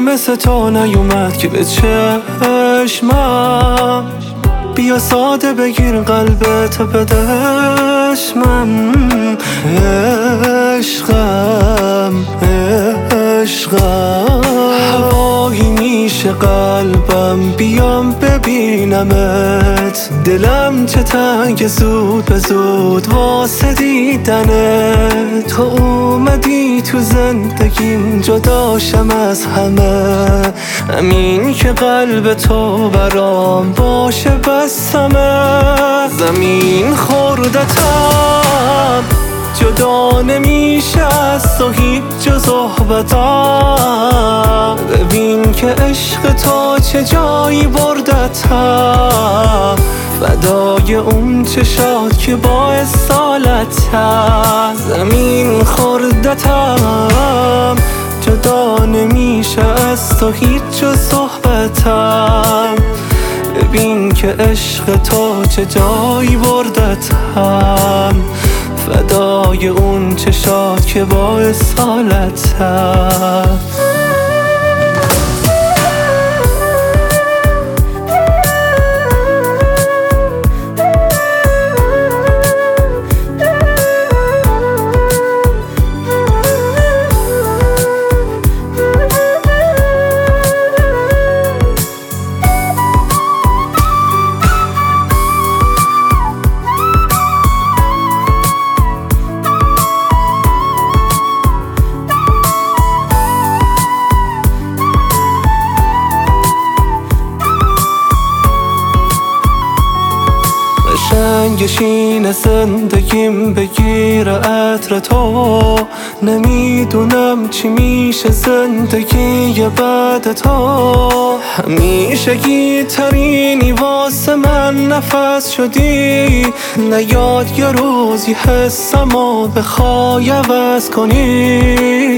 مثل تو نیومد که به چشمم. بیا ساده بگیر قلبت به دشمم. عشقم عشقم هوایی میشه قلبم، بیام ببینمت. دلم چه تنگ زود به زود واسه دیدنت. تو اومدی تو زندگیم جداشم از همه. همین که قلب تو برام باشه بسمه. زمین خوردتم جدا نمیشه از تو هیچ جز صحبتم. ببین که عشق تو چه جایی بردتم. فدای اون چشات که باعث سالتم. زمین خوردتم جدا نمیشه از تو هیچ جز صحبتم. ببین که عشق تو چه جایی بردتم. فدای اون چشات که باعث سالتم. قشنگشین زندگیم بگیره عطر تو. نمیدونم چی میشه زندگی بعد تو. همیشه گیترینی واسه من نفس شدی. نیاد یه روزی حسمو بخوای عوض کنی.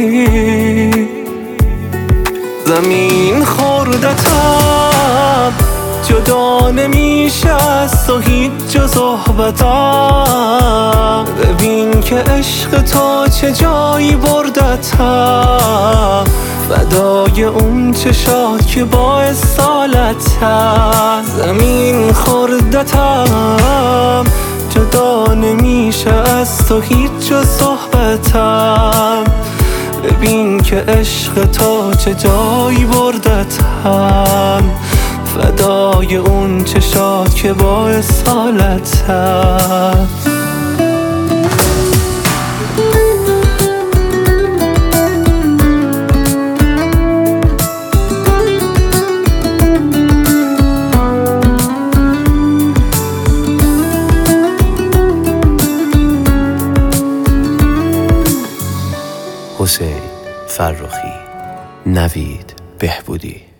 زمین خوردتم جدا نمیشه از تو هیچ جز صحبتم. ببین که عشق تو چه جایی بردتم. فدای اون چشات که باعث سالتم. زمین خوردتم جدا نمیشه از تو هیچ جز صحبتم. ببین که عشق تو چه جایی بردتم. فدای اون چشات که باعث سالتم. حسین فرخی، نوید بهبودی.